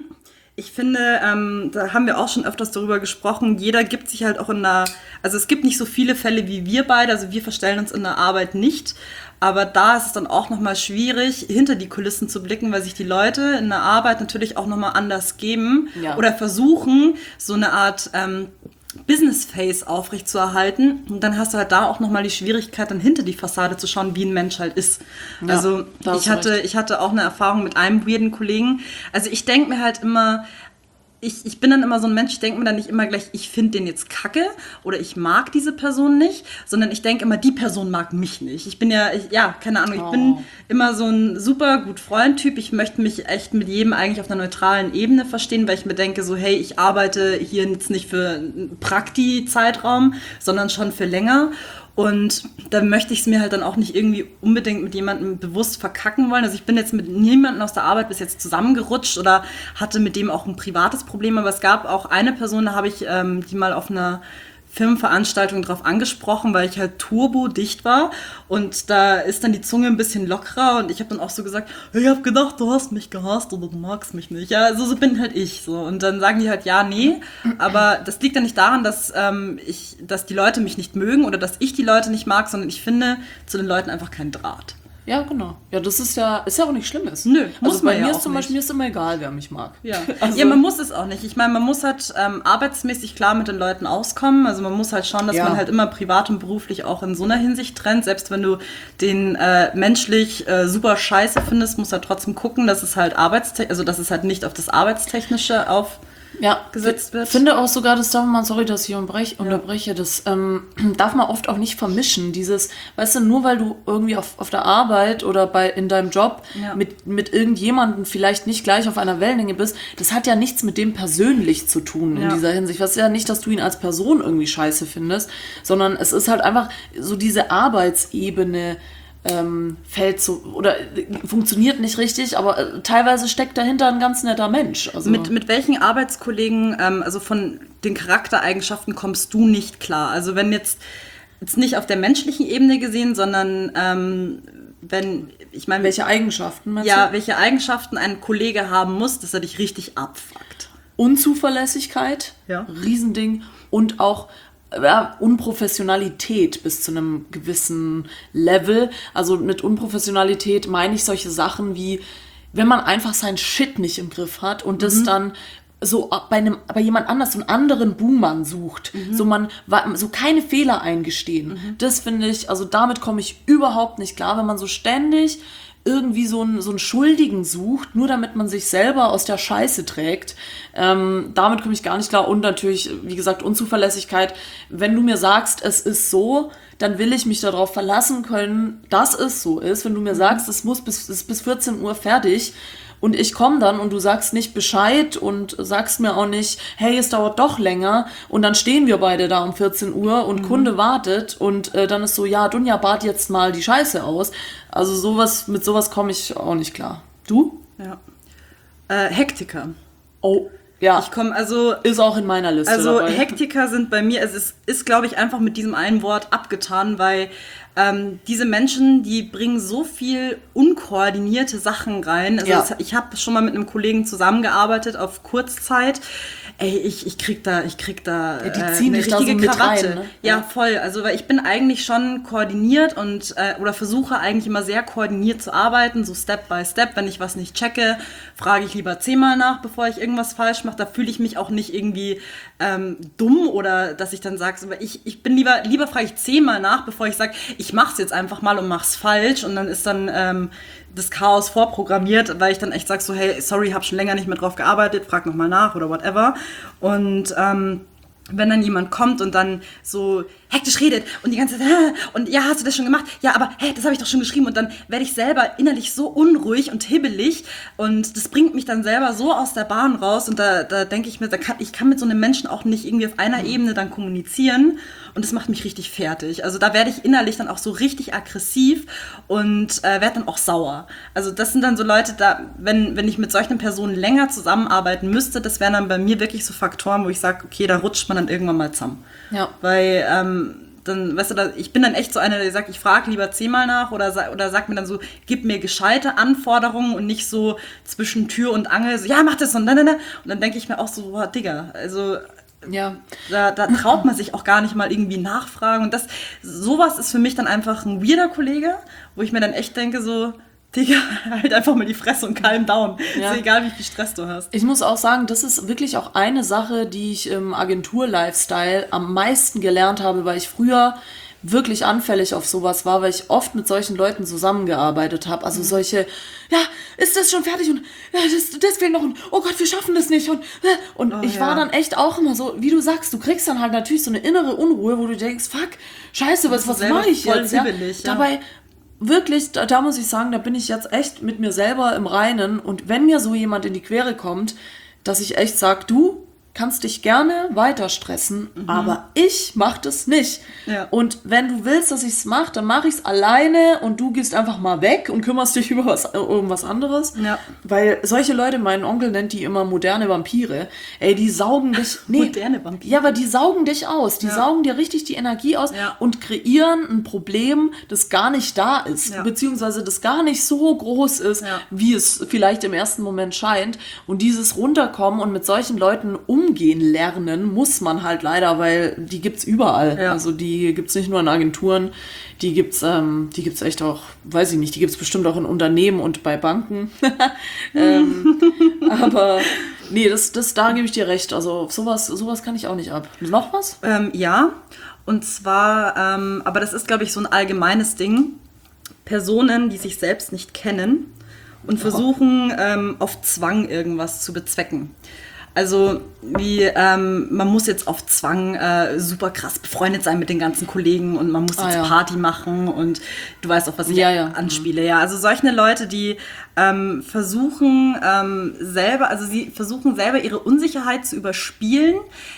ich finde, ähm, da haben wir auch schon öfters darüber gesprochen, jeder gibt sich halt auch in der, also es gibt nicht so viele Fälle wie wir beide, also wir verstellen uns in der Arbeit nicht. Aber da ist es dann auch nochmal schwierig, hinter die Kulissen zu blicken, weil sich die Leute in der Arbeit natürlich auch nochmal anders geben ja. oder versuchen, so eine Art ähm, Business-Face aufrechtzuerhalten. Und dann hast du halt da auch nochmal die Schwierigkeit, dann hinter die Fassade zu schauen, wie ein Mensch halt ist. Ja, also ich hatte, ich hatte auch eine Erfahrung mit einem weirden Kollegen. Also ich denke mir halt immer, Ich, ich bin dann immer so ein Mensch, ich denke mir dann nicht immer gleich, ich finde den jetzt kacke oder ich mag diese Person nicht, sondern ich denke immer, die Person mag mich nicht. Ich bin ja, ich, ja, keine Ahnung, ich oh. bin immer so ein super gut Freund-Typ. Ich möchte mich echt mit jedem eigentlich auf einer neutralen Ebene verstehen, weil ich mir denke so, hey, ich arbeite hier jetzt nicht für einen Prakti-Zeitraum, sondern schon für länger. Und da möchte ich es mir halt dann auch nicht irgendwie unbedingt mit jemandem bewusst verkacken wollen. Also ich bin jetzt mit niemandem aus der Arbeit bis jetzt zusammengerutscht oder hatte mit dem auch ein privates Problem. Aber es gab auch eine Person, da habe ich ähm, die mal auf einer Firmenveranstaltung drauf angesprochen, weil ich halt turbo-dicht war. Und da ist dann die Zunge ein bisschen lockerer. Und ich habe dann auch so gesagt, ich habe gedacht, du hast mich gehasst oder du magst mich nicht. Ja, so, so bin halt ich. So. Und dann sagen die halt, ja, nee. Aber das liegt dann nicht daran, dass, ähm, ich, dass die Leute mich nicht mögen oder dass ich die Leute nicht mag, sondern ich finde zu den Leuten einfach keinen Draht. Ja, genau. Ja, das ist ja, ist ja auch nicht Schlimmes. Nö, muss also man bei ja mir auch ist zum Beispiel, mir ist immer egal, wer mich mag. Ja. Also, ja, man muss es auch nicht. Ich meine, man muss halt ähm, arbeitsmäßig klar mit den Leuten auskommen. Also man muss halt schauen, dass ja. man halt immer privat und beruflich auch in so einer Hinsicht trennt. Selbst wenn du den äh, menschlich äh, super scheiße findest, musst du halt trotzdem gucken, dass es halt arbeitste- also dass es halt nicht auf das Arbeitstechnische auf ja, gesetzt wird. Ich finde auch sogar, das darf man, sorry, dass ich unterbreche, ja. unterbreche das ähm, darf man oft auch nicht vermischen. Dieses, weißt du, nur weil du irgendwie auf, auf der Arbeit oder bei in deinem Job ja. mit, mit irgendjemandem vielleicht nicht gleich auf einer Wellenlänge bist, das hat ja nichts mit dem persönlich zu tun in ja. dieser Hinsicht. Das ist ja nicht, dass du ihn als Person irgendwie scheiße findest, sondern es ist halt einfach so diese Arbeitsebene, Ähm, fällt so oder äh, funktioniert nicht richtig, aber äh, teilweise steckt dahinter ein ganz netter Mensch. Also mit, mit welchen Arbeitskollegen, ähm, also von den Charaktereigenschaften kommst du nicht klar? Also wenn jetzt, jetzt nicht auf der menschlichen Ebene gesehen, sondern ähm, wenn, ich meine... Welche Eigenschaften meinst ja, du? welche Eigenschaften ein Kollege haben muss, dass er dich richtig abfuckt. Unzuverlässigkeit, ja. Riesending und auch ja, Unprofessionalität bis zu einem gewissen Level. Also mit Unprofessionalität meine ich solche Sachen wie, wenn man einfach sein Shit nicht im Griff hat und mhm. das dann so bei einem, bei jemand anders, so einen anderen Buhmann sucht, mhm. so man, so keine Fehler eingestehen. Mhm. Das finde ich, also damit komme ich überhaupt nicht klar, wenn man so ständig irgendwie so einen, so einen Schuldigen sucht, nur damit man sich selber aus der Scheiße trägt. Ähm, damit komme ich gar nicht klar. Und natürlich, wie gesagt, Unzuverlässigkeit. Wenn du mir sagst, es ist so, dann will ich mich darauf verlassen können, dass es so ist. Wenn du mir sagst, es muss bis, ist bis vierzehn Uhr fertig und ich komme dann und du sagst nicht Bescheid und sagst mir auch nicht, hey, es dauert doch länger und dann stehen wir beide da um vierzehn Uhr und mhm. Kunde wartet und äh, dann ist so, ja, Dunja, bad jetzt mal die Scheiße aus. Also sowas, mit sowas komme ich auch nicht klar. Du? Ja. Äh, Hektiker. Oh, ja. Ich komme also... Ist auch in meiner Liste Also dabei. Hektiker sind bei mir, also es ist, glaube ich, einfach mit diesem einen Wort abgetan, weil ähm, diese Menschen, die bringen so viel unkoordinierte Sachen rein. Also Ja. das, ich habe schon mal mit einem Kollegen zusammengearbeitet auf Kurzzeit. Ey, ich, ich krieg da, ich krieg da Ja, die äh, ziehen eine dich da so richtige mit Krawatte. rein, ne? Ja, Ja. voll. Also weil ich bin eigentlich schon koordiniert und äh, oder versuche eigentlich immer sehr koordiniert zu arbeiten, so Step by Step. Wenn ich was nicht checke, frage ich lieber zehnmal nach, bevor ich irgendwas falsch mache. Da fühle ich mich auch nicht irgendwie ähm, dumm oder dass ich dann sage, so, ich, ich bin lieber, lieber frage ich zehnmal nach, bevor ich sage, ich mach's jetzt einfach mal und mach's falsch und dann ist dann ähm, das Chaos vorprogrammiert, weil ich dann echt sage so, hey, sorry, hab schon länger nicht mehr drauf gearbeitet, frag nochmal nach oder whatever. Und ähm, wenn dann jemand kommt und dann so hektisch redet und die ganze Zeit, Hä? Und ja, hast du das schon gemacht? Ja, aber hey, das habe ich doch schon geschrieben. Und dann werde ich selber innerlich so unruhig und hibbelig und das bringt mich dann selber so aus der Bahn raus und da, da denke ich mir, da kann, ich kann mit so einem Menschen auch nicht irgendwie auf einer Ebene dann kommunizieren und das macht mich richtig fertig. Also da werde ich innerlich dann auch so richtig aggressiv und äh, werde dann auch sauer. Also das sind dann so Leute, da, wenn, wenn ich mit solchen Personen länger zusammenarbeiten müsste, das wären dann bei mir wirklich so Faktoren, wo ich sage, okay, da rutscht man dann irgendwann mal zusammen. Ja. Weil ähm, dann, weißt du, da, ich bin dann echt so einer, der sagt, ich frage lieber zehnmal nach oder, sa- oder sagt mir dann so, gib mir gescheite Anforderungen und nicht so zwischen Tür und Angel, so, ja, mach das und dann, dann, dann. Und dann denke ich mir auch so, boah, Digga, also Ja. da, da traut man sich auch gar nicht mal irgendwie nachfragen. Und das, sowas ist für mich dann einfach ein weirder Kollege, wo ich mir dann echt denke so, Digga, halt einfach mal die Fresse und calm down. Ja. Ist egal, wie viel Stress du hast. Ich muss auch sagen, das ist wirklich auch eine Sache, die ich im Agentur-Lifestyle am meisten gelernt habe, weil ich früher wirklich anfällig auf sowas war, weil ich oft mit solchen Leuten zusammengearbeitet habe. Also solche, ja, ist das schon fertig und ja, das, das fehlt noch und oh Gott, wir schaffen das nicht. Und, äh, und Oh, ich ja. war dann echt auch immer so, wie du sagst, du kriegst dann halt natürlich so eine innere Unruhe, wo du denkst, fuck, scheiße, was, was selber mache ich voll jetzt? Ja? hibbelig, ja. Dabei wirklich, da, da muss ich sagen, da bin ich jetzt echt mit mir selber im Reinen. Und wenn mir so jemand in die Quere kommt, dass ich echt sage, du kannst dich gerne weiter stressen, aber ich mach das nicht. Ja. Und wenn du willst, dass ich es mache, dann mache ich es alleine und du gehst einfach mal weg und kümmerst dich über was, um was anderes. Ja. Weil solche Leute, mein Onkel nennt die immer moderne Vampire, ey, die saugen dich... Nee, Moderne Vampire. Ja, aber die saugen dich aus. Die Ja. saugen dir richtig die Energie aus Ja. und kreieren ein Problem, das gar nicht da ist, Ja. beziehungsweise das gar nicht so groß ist, Ja. wie es vielleicht im ersten Moment scheint. Und dieses Runterkommen und mit solchen Leuten umgehen lernen, muss man halt leider, weil die gibt's überall. Ja. Also die gibt's nicht nur in Agenturen, die gibt's, ähm, die gibt's echt auch, weiß ich nicht, die gibt's bestimmt auch in Unternehmen und bei Banken. ähm, aber nee, das, das, da gebe ich dir recht. Also sowas, sowas kann ich auch nicht ab. Noch was? Ähm, ja, und zwar, ähm, aber das ist, glaube ich, so ein allgemeines Ding. Personen, die sich selbst nicht kennen und versuchen, ähm, auf Zwang irgendwas zu bezwecken. Also wie, ähm, man muss jetzt auf Zwang äh, super krass befreundet sein mit den ganzen Kollegen und man muss Ah, jetzt ja. Party machen und du weißt auch, was ich Ja, ja. anspiele. Ja, also solche Leute, die ähm, versuchen ähm, selber, also sie versuchen selber ihre Unsicherheit zu überspielen,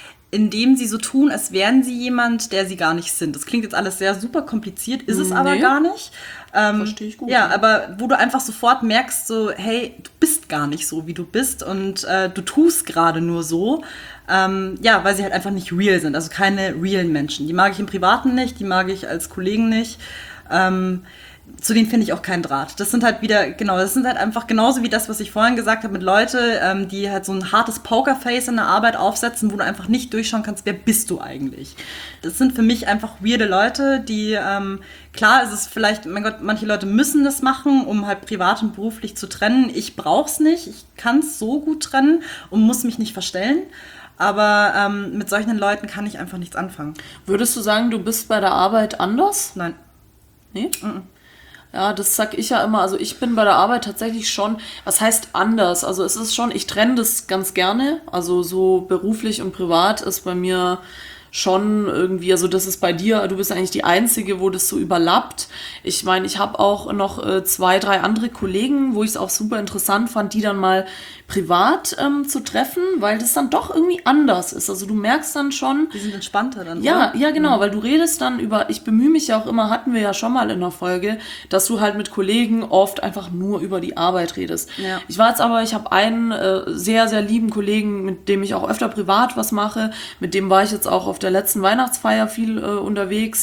indem sie so tun, als wären sie jemand, der sie gar nicht sind. Das klingt jetzt alles sehr super kompliziert, ist es aber Nee. gar nicht. Ähm, Verstehe ich gut, Ja, ja. aber wo du einfach sofort merkst, so, hey, du bist gar nicht so, wie du bist und äh, du tust gerade nur so. Ähm, ja, weil sie halt einfach nicht real sind, also keine realen Menschen. Die mag ich im Privaten nicht, die mag ich als Kollegen nicht. Ähm, zu denen finde ich auch keinen Draht. Das sind halt wieder, genau, das sind halt einfach genauso wie das, was ich vorhin gesagt habe mit Leute, ähm, die halt so ein hartes Pokerface in der Arbeit aufsetzen, wo du einfach nicht durchschauen kannst, wer bist du eigentlich? Das sind für mich einfach weirde Leute, die, ähm, klar ist es vielleicht, mein Gott, manche Leute müssen das machen, um halt privat und beruflich zu trennen. Ich brauch's nicht, ich kann es so gut trennen und muss mich nicht verstellen. Aber ähm, mit solchen Leuten kann ich einfach nichts anfangen. Würdest du sagen, du bist bei der Arbeit anders? Nein. Nee? Ja, das sag ich ja immer. Also ich bin bei der Arbeit tatsächlich schon, was heißt anders? Also es ist schon, ich trenne das ganz gerne. Also so beruflich und privat ist bei mir schon irgendwie, also das ist bei dir, du bist eigentlich die Einzige, wo das so überlappt. Ich meine, ich habe auch noch äh, zwei, drei andere Kollegen, wo ich es auch super interessant fand, die dann mal privat ähm, zu treffen, weil das dann doch irgendwie anders ist. Also du merkst dann schon, Die sind entspannter dann, ja, oder? ja, genau, weil du redest dann über, ich bemühe mich ja auch immer, hatten wir ja schon mal in der Folge, dass du halt mit Kollegen oft einfach nur über die Arbeit redest. Ja. Ich war jetzt aber, ich habe einen äh, sehr, sehr lieben Kollegen, mit dem ich auch öfter privat was mache, mit dem war ich jetzt auch auf der letzten Weihnachtsfeier viel äh, unterwegs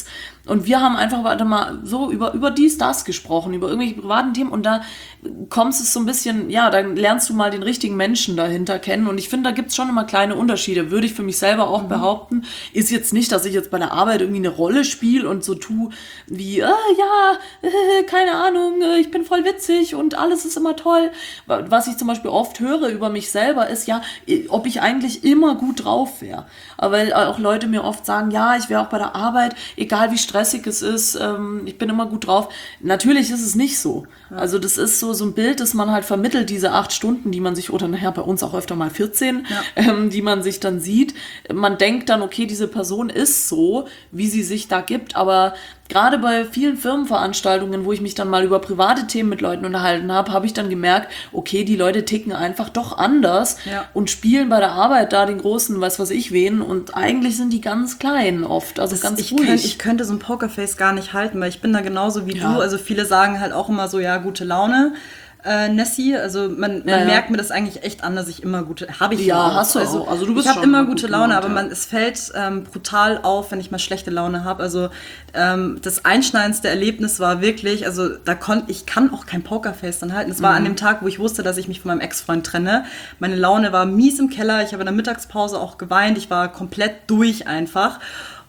Und wir haben einfach warte mal so über, über dies, das gesprochen, über irgendwelche privaten Themen und da kommst es so ein bisschen, ja, dann lernst du mal den richtigen Menschen dahinter kennen und ich finde, da gibt's schon immer kleine Unterschiede, würde ich für mich selber auch mhm. behaupten. Ist jetzt nicht, dass ich jetzt bei der Arbeit irgendwie eine Rolle spiele und so tue wie, äh, ja, äh, keine Ahnung, äh, ich bin voll witzig und alles ist immer toll. Was ich zum Beispiel oft höre über mich selber ist, ja, ob ich eigentlich immer gut drauf wäre. Weil auch Leute mir oft sagen, ja, ich wäre auch bei der Arbeit, egal wie stressig es ist, ähm, ich bin immer gut drauf. Natürlich ist es nicht so. Ja. Also das ist so, so ein Bild, das man halt vermittelt, diese acht Stunden, die man sich, oder nachher bei uns auch öfter mal vierzehn, ja. ähm, die man sich dann sieht. Man denkt dann, okay, diese Person ist so, wie sie sich da gibt, aber gerade bei vielen Firmenveranstaltungen, wo ich mich dann mal über private Themen mit Leuten unterhalten habe, habe ich dann gemerkt, okay, die Leute ticken einfach doch anders ja. und spielen bei der Arbeit da den großen, was weiß ich wen und eigentlich sind die ganz klein oft, also das, ganz ich ruhig. Könnt, ich könnte so ein Pokerface gar nicht halten, weil ich bin da genauso wie ja. du, also viele sagen halt auch immer so, ja, gute Laune. Äh, Nessie, also man, man ja, ja. merkt mir das eigentlich echt an, dass ich immer gute, habe ich ja, auch. hast du also, auch. Also du bist ich habe schon immer gute Laune, gelaunt, aber ja. man, es fällt ähm, brutal auf, wenn ich mal schlechte Laune habe. Also ähm, das einschneidendste Erlebnis war wirklich, also da konnte ich kann auch kein Pokerface dann halten. Es war mhm. an dem Tag, wo ich wusste, dass ich mich von meinem Ex-Freund trenne. Meine Laune war mies im Keller. Ich habe in der Mittagspause auch geweint. Ich war komplett durch einfach.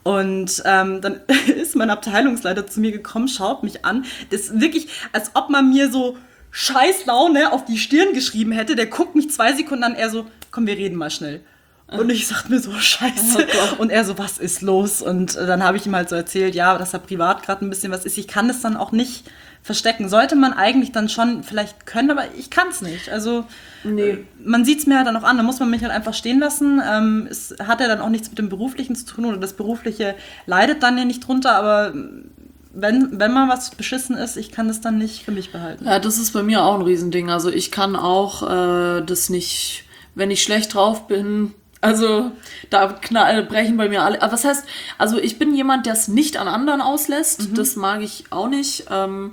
Und ähm, dann ist mein Abteilungsleiter zu mir gekommen, schaut mich an. Das ist wirklich, als ob man mir so scheiß Laune auf die Stirn geschrieben hätte. Der guckt mich zwei Sekunden an, er so, komm, wir reden mal schnell. Und ich sag mir so, scheiße. Oh und er so, was ist los? Und äh, dann habe ich ihm halt so erzählt, ja, dass da privat gerade ein bisschen was ist. Ich kann es dann auch nicht verstecken. Sollte man eigentlich dann schon vielleicht können, aber ich kann es nicht. Also nee. äh, man sieht es mir halt dann auch an. Da muss man mich halt einfach stehen lassen. Ähm, es hat ja dann auch nichts mit dem Beruflichen zu tun oder das Berufliche leidet dann ja nicht drunter, aber Wenn, wenn mal was beschissen ist, ich kann das dann nicht für mich behalten. Ja, das ist bei mir auch ein Riesending. Also ich kann auch äh, das nicht, wenn ich schlecht drauf bin, also da knall, brechen bei mir alle. Aber was heißt, also ich bin jemand, der es nicht an anderen auslässt. Mhm. Das mag ich auch nicht. Ähm,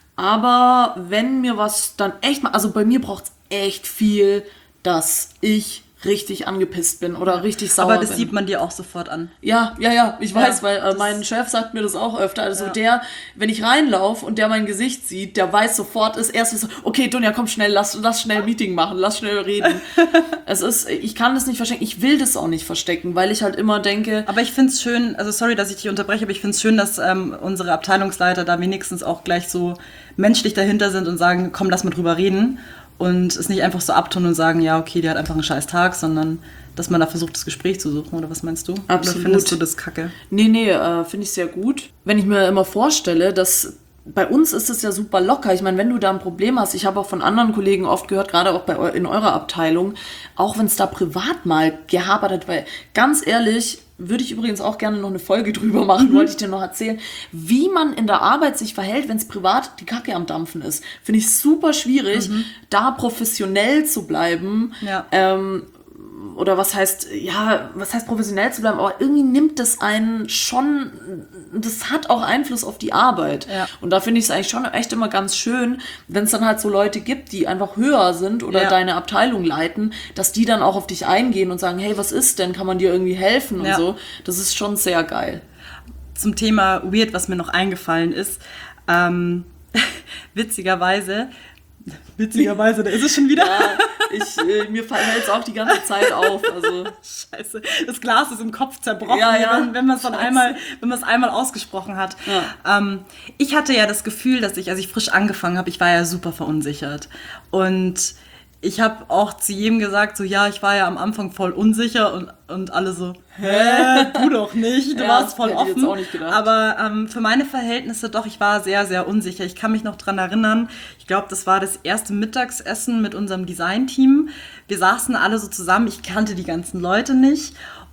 aber wenn mir was dann echt mal, also bei mir braucht es echt viel, dass ich richtig angepisst bin oder richtig sauer bin. Aber das bin. Sieht man dir auch sofort an. Ja, ja, ja, ich weiß, ja, weil äh, mein Chef sagt mir das auch öfter. Also ja. der, wenn ich reinlaufe und der mein Gesicht sieht, der weiß sofort, ist erst so, okay, Dunja, komm schnell, lass, lass schnell ein Meeting machen, lass schnell reden. Es ist, ich kann das nicht verstecken, ich will das auch nicht verstecken, weil ich halt immer denke... Aber ich find's schön, also sorry, dass ich dich unterbreche, aber ich find's schön, dass ähm, unsere Abteilungsleiter da wenigstens auch gleich so menschlich dahinter sind und sagen, komm, lass mal drüber reden. Und es nicht einfach so abtun und sagen, ja, okay, die hat einfach einen scheiß Tag, sondern dass man da versucht, das Gespräch zu suchen, oder was meinst du? Absolut. Oder findest du das kacke? Nee, nee, äh, finde ich sehr gut. Wenn ich mir immer vorstelle, dass bei uns ist es ja super locker. Ich meine, wenn du da ein Problem hast, ich habe auch von anderen Kollegen oft gehört, gerade auch bei in eurer Abteilung, auch wenn es da privat mal gehapert hat, weil ganz ehrlich, würde ich übrigens auch gerne noch eine Folge drüber machen, mhm. wollte ich dir noch erzählen, wie man in der Arbeit sich verhält, wenn es privat die Kacke am Dampfen ist. Finde ich super schwierig, mhm. da professionell zu bleiben. Ja. Ähm, oder was heißt, ja, was heißt professionell zu bleiben, aber irgendwie nimmt das einen schon, das hat auch Einfluss auf die Arbeit. Ja. Und da finde ich es eigentlich schon echt immer ganz schön, wenn es dann halt so Leute gibt, die einfach höher sind oder ja. deine Abteilung leiten, dass die dann auch auf dich eingehen und sagen, hey, was ist denn, kann man dir irgendwie helfen und ja. so. Das ist schon sehr geil. Zum Thema Weird, was mir noch eingefallen ist, ähm, witzigerweise, Witzigerweise, da ist es schon wieder. Ja, ich, äh, mir fällt es auch die ganze Zeit auf. Also. Scheiße, das Glas ist im Kopf zerbrochen, ja, ja. wenn, wenn man es dann einmal, wenn man es einmal ausgesprochen hat. Ja. Ähm, ich hatte ja das Gefühl, dass ich, als ich frisch angefangen habe, ich war ja super verunsichert. Und ich habe auch zu jedem gesagt, so ja, ich war ja am Anfang voll unsicher und, und alle so, hä, du doch nicht, du ja, warst voll offen. Ich jetzt auch nicht gedacht. Aber ähm, für meine Verhältnisse doch, ich war sehr, sehr unsicher. Ich kann mich noch dran erinnern, ich glaube, das war das erste Mittagsessen mit unserem Designteam. Wir saßen alle so zusammen, ich kannte die ganzen Leute nicht.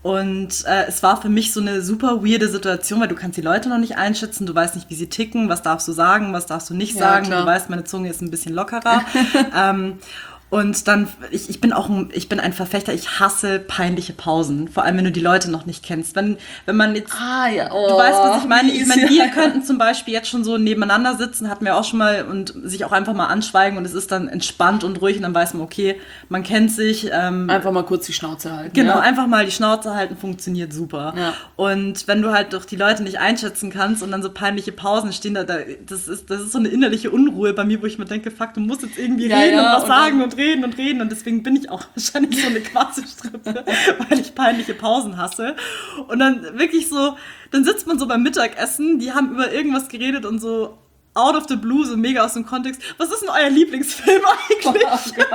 Und äh, es war für mich so eine super weirde Situation, weil du kannst die Leute noch nicht einschätzen, du weißt nicht, wie sie ticken, was darfst du sagen, was darfst du nicht ja, sagen. klar. Du weißt, meine Zunge ist ein bisschen lockerer. ähm, Und dann, ich, ich bin auch ein, ich bin ein Verfechter, ich hasse peinliche Pausen. Vor allem, wenn du die Leute noch nicht kennst. Wenn, wenn man jetzt, Ah, ja. Oh, du weißt, was ich meine. Ich meine, ja. wir könnten zum Beispiel jetzt schon so nebeneinander sitzen, hatten wir auch schon mal, und sich auch einfach mal anschweigen und es ist dann entspannt und ruhig und dann weiß man, okay, man kennt sich. Ähm, Einfach mal kurz die Schnauze halten. Genau, ja. einfach mal die Schnauze halten, funktioniert super. Ja. Und wenn du halt doch die Leute nicht einschätzen kannst und dann so peinliche Pausen stehen, da, da das ist das ist so eine innerliche Unruhe bei mir, wo ich mir denke, fuck, du musst jetzt irgendwie Ja, reden ja, und was und sagen dann- und reden und reden und deswegen bin ich auch wahrscheinlich so eine Quasselstrippe, weil ich peinliche Pausen hasse. Und dann wirklich so, dann sitzt man so beim Mittagessen, die haben über irgendwas geredet und so out of the blue, so mega aus dem Kontext. Was ist denn euer Lieblingsfilm eigentlich?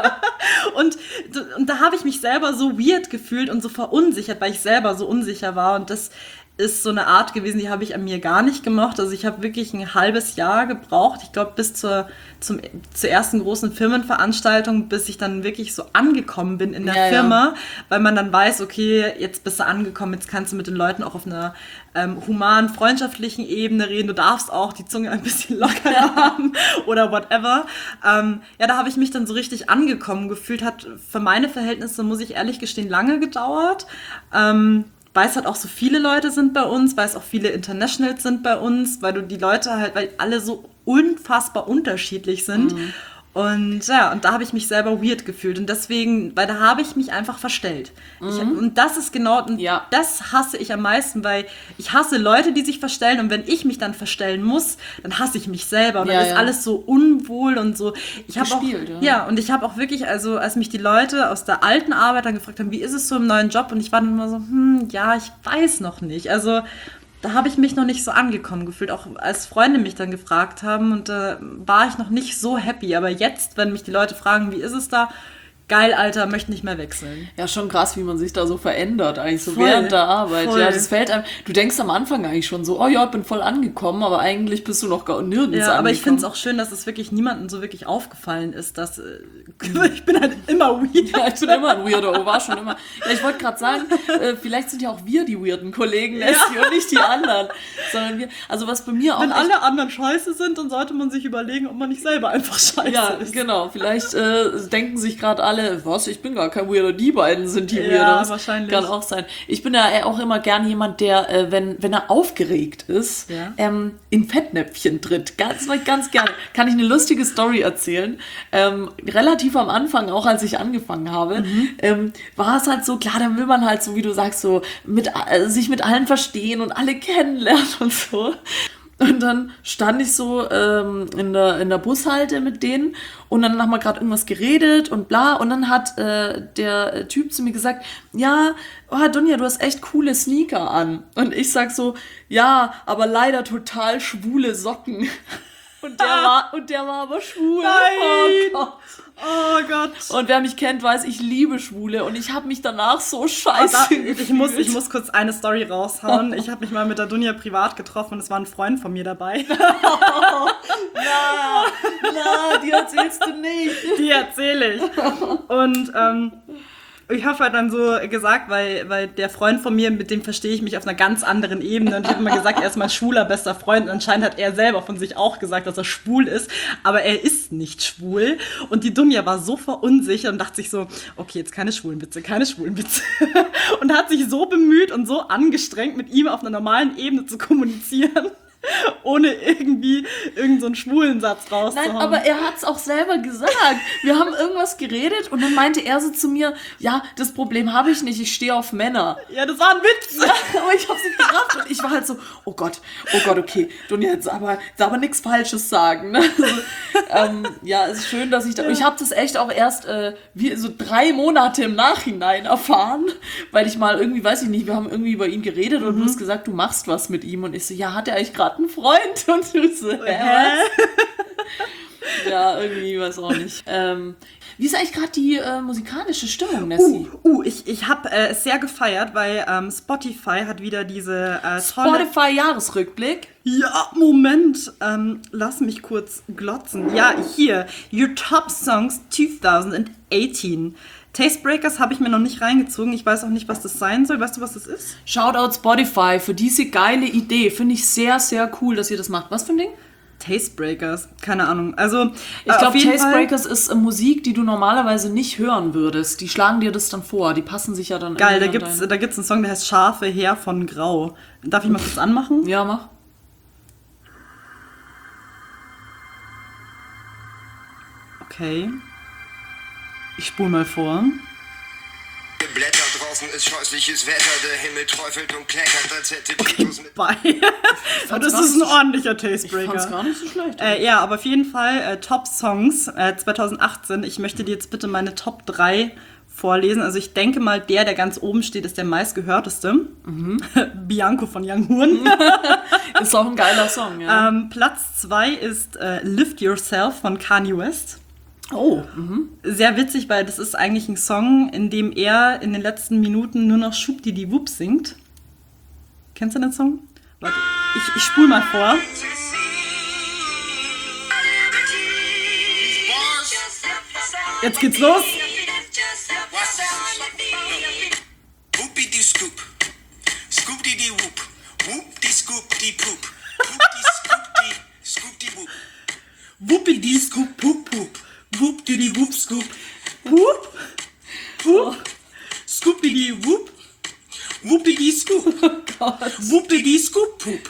Oh, und, und da habe ich mich selber so weird gefühlt und so verunsichert, weil ich selber so unsicher war. Und das ist so eine Art gewesen, die habe ich an mir gar nicht gemocht. Also ich habe wirklich ein halbes Jahr gebraucht, ich glaube bis zur, zum, zur ersten großen Firmenveranstaltung, bis ich dann wirklich so angekommen bin in der Ja, ja. Firma, weil man dann weiß, okay, jetzt bist du angekommen, jetzt kannst du mit den Leuten auch auf einer ähm, humanen, freundschaftlichen Ebene reden, du darfst auch die Zunge ein bisschen lockerer haben oder whatever. Ähm, ja, da habe ich mich dann so richtig angekommen gefühlt, hat für meine Verhältnisse, muss ich ehrlich gestehen, lange gedauert. Ähm, weil es halt auch so viele Leute sind bei uns, weil es auch viele Internationals sind bei uns, weil du die Leute halt, weil alle so unfassbar unterschiedlich sind. Mhm. Und ja, und da habe ich mich selber weird gefühlt. Und deswegen, weil da habe ich mich einfach verstellt. Ich, und das ist genau, und Ja. das hasse ich am meisten, weil ich hasse Leute, die sich verstellen. Und wenn ich mich dann verstellen muss, dann hasse ich mich selber. Und Ja, dann ist ja. alles so unwohl und so. Ich habe auch, Gespielt, ja. ja, und ich habe auch wirklich, also als mich die Leute aus der alten Arbeit dann gefragt haben, wie ist es so im neuen Job? Und ich war dann immer so, hm, ja, ich weiß noch nicht. Also da habe ich mich noch nicht so angekommen gefühlt, auch als Freunde mich dann gefragt haben und da äh, war ich noch nicht so happy. Aber jetzt, wenn mich die Leute fragen, wie ist es da? Geil, Alter, möchte nicht mehr wechseln. Ja, schon krass, wie man sich da so verändert, eigentlich so Voll, während der Arbeit. voll. Ja, das fällt einem. Du denkst am Anfang eigentlich schon so, oh ja, ich bin voll angekommen, aber eigentlich bist du noch gar nirgends Ja, aber ich finde es angekommen. auch schön, dass es wirklich niemandem so wirklich aufgefallen ist, dass äh, ich bin halt immer weird. Ja, ich bin immer ein Weirdo, war schon immer. Ja, ich wollte gerade sagen, äh, vielleicht sind ja auch wir die weirden Kollegen, Nessie, und nicht die anderen. Sondern wir, also was bei mir auch Wenn echt- alle anderen scheiße sind, dann sollte man sich überlegen, ob man nicht selber einfach scheiße Ja, ist. genau. Vielleicht äh, denken sich gerade alle, was, ich bin gar kein Weirdo, die beiden sind die Ja, Weirdos. wahrscheinlich. Kann auch sein. Ich bin ja auch immer gern jemand, der, äh, wenn, wenn er aufgeregt ist, Ja. ähm, in Fettnäpfchen tritt. Ganz, ganz gerne. Kann ich eine lustige Story erzählen. Ähm, relativ am Anfang, auch als ich angefangen habe, Mhm. ähm, war es halt so, klar, dann will man halt so, wie du sagst, so mit, äh, sich mit allen verstehen und alle kennenlernen und so. Und dann stand ich so ähm, in, der, in der Bushalte mit denen und dann haben wir gerade irgendwas geredet und bla. Und dann hat äh, der Typ zu mir gesagt, ja, oh, Dunja, du hast echt coole Sneaker an. Und ich sag so, ja, aber leider total schwule Socken. Und der war, und der war aber schwul. Nein. Oh Gott. Oh Gott. Und wer mich kennt, weiß, ich liebe Schwule. Und ich habe mich danach so Oh, scheiße da, ich, gefühlt. muss, ich muss kurz eine Story raushauen. Ich habe mich mal mit der Dunja privat getroffen und es war ein Freund von mir dabei. Na, na, die erzählst du nicht. Die erzähle ich. Und ähm, ich habe halt dann so gesagt, weil, weil der Freund von mir, mit dem verstehe ich mich auf einer ganz anderen Ebene. Und ich habe immer gesagt, er ist mein schwuler bester Freund. Und anscheinend hat er selber von sich auch gesagt, dass er schwul ist. Aber er ist nicht schwul. Und die Dunja war so verunsichert und dachte sich so, okay, jetzt keine schwulen Witze, keine schwulen Witze. Und hat sich so bemüht und so angestrengt, mit ihm auf einer normalen Ebene zu kommunizieren. Ohne irgendwie irgendeinen so einen schwulen Satz rauszuhauen. Nein, aber er hat's auch selber gesagt. Wir haben irgendwas geredet und dann meinte er so zu mir, ja, das Problem habe ich nicht, ich stehe auf Männer. Ja, das war ein Witz. Ja, aber ich habe sie gerafft und ich war halt so, oh Gott, oh Gott, okay, du jetzt aber, jetzt aber nichts Falsches sagen. Ne? Also, ähm, ja, es ist schön, dass ich da, ich habe das echt auch erst äh, wie so drei Monate im Nachhinein erfahren, weil ich mal irgendwie, weiß ich nicht, wir haben irgendwie über ihn geredet und du hast gesagt, du machst was mit ihm und ich so, ja, hat er eigentlich gerade einen Freund? Und du so, hä? was? Ja, irgendwie, weiß auch nicht. Ähm, wie ist eigentlich gerade die äh, musikalische Stimmung, Nessie? Uh, uh, ich, ich habe äh, es sehr gefeiert, weil ähm, Spotify hat wieder diese äh, tolle... Spotify-Jahresrückblick. Ja, Moment. Ähm, lass mich kurz glotzen. Ja, hier. Your Top Songs zwanzig achtzehn. Tastebreakers habe ich mir noch nicht reingezogen. Ich weiß auch nicht, was das sein soll. Weißt du, was das ist? Shoutout Spotify für diese geile Idee. Finde ich sehr, sehr cool, dass ihr das macht. Was für ein Ding? Tastebreakers, keine Ahnung. Also Ich äh, auf glaube, jeden Tastebreakers ist äh, Musik, die du normalerweise nicht hören würdest. Die schlagen dir das dann vor. Die passen sich ja dann Fall, geil, da irgendwie gibt's, an da gibt's einen Song, der heißt Schafe Heer von Grau. Darf ich mal kurz anmachen? dein... Ja, mach. Okay. Ich spule mal vor. Blätter, draußen ist scheußliches Wetter, der Himmel träufelt und kleckert, als hätte Titus mit... Bye. Aber das gar ist nicht ein so- ordentlicher Ich fand's Tastebreaker. gar nicht so schlecht. Äh, ja, aber auf jeden Fall äh, Top-Songs äh, zwanzig achtzehn. Ich möchte dir jetzt bitte meine Top drei vorlesen. Also ich denke mal, der, der ganz oben steht, ist der meistgehörteste. Mhm. Bianco von Young Horn. Ist auch ein geiler Song, ja. ähm, Platz zwei ist äh, Lift Yourself von Kanye West. Oh, mhm. Sehr witzig, weil das ist eigentlich ein Song, in dem er in den letzten Minuten nur noch Schubdidi Wup singt. Kennst du den Song? Warte, ich, ich spul mal vor. Jetzt geht's los. Whoopity scoop, scoopty dee whoop, whoopty scoopty poop, whoopty scoopty scoopty whoop. Wuppidi scoop poop poop. Wuppdidi wup scoop. Whoop. Whoop. Scoopdidi whoop. Wuppdidi scoop. Wuppdidi scoop poop.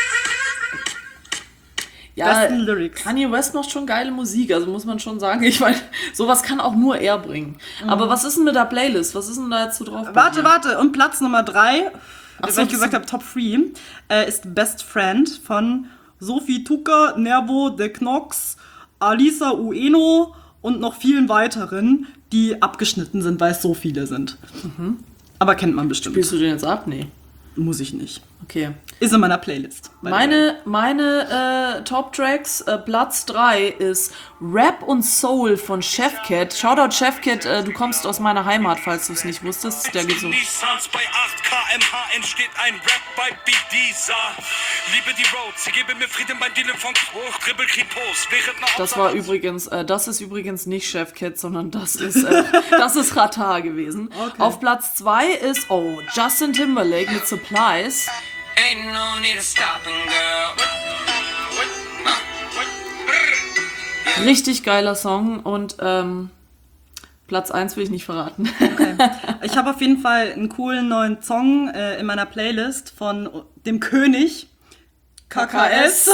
Ja, Besten Lyrics. Kanye West macht schon geile Musik, also muss man schon sagen. Ich meine, sowas kann auch nur er bringen. Aber was ist denn mit der Playlist? Was ist denn da jetzt so drauf? Warte, warte. Und Platz Nummer drei, Ach so, weil ich das gesagt sind- habe, Top drei, äh, ist Best Friend von Sophie Tucker, Nervo de Knox, Alisa Ueno und noch vielen weiteren, die abgeschnitten sind, weil es so viele sind. Aber kennt man bestimmt. Spielst du den jetzt ab? Nee. Muss ich nicht. Okay. Ist in meiner Playlist. by the way. Meine, meine äh, Top-Tracks, äh, Platz drei ist Rap und Soul von Chefcat. Shoutout Chefcat, äh, du kommst aus meiner Heimat, falls du es nicht wusstest. Der geht so. Nissans bei acht Kilometer pro Stunde entsteht ein Rap bei Bidiza. Liebe die Roads, sie geben mir Frieden beim Dealen von Hoch, Dribbel, Kripos, während einer Das war übrigens, äh, das ist übrigens nicht Chefcat, sondern das ist, äh, das ist Ratar gewesen. Okay. Auf Platz zwei ist, oh, Justin Timberlake mit Supplies. Ain't no need of stopping, girl. Richtig geiler Song und ähm, Platz eins will ich nicht verraten. Ich habe auf jeden Fall einen coolen neuen Song äh, in meiner Playlist von dem König K K S.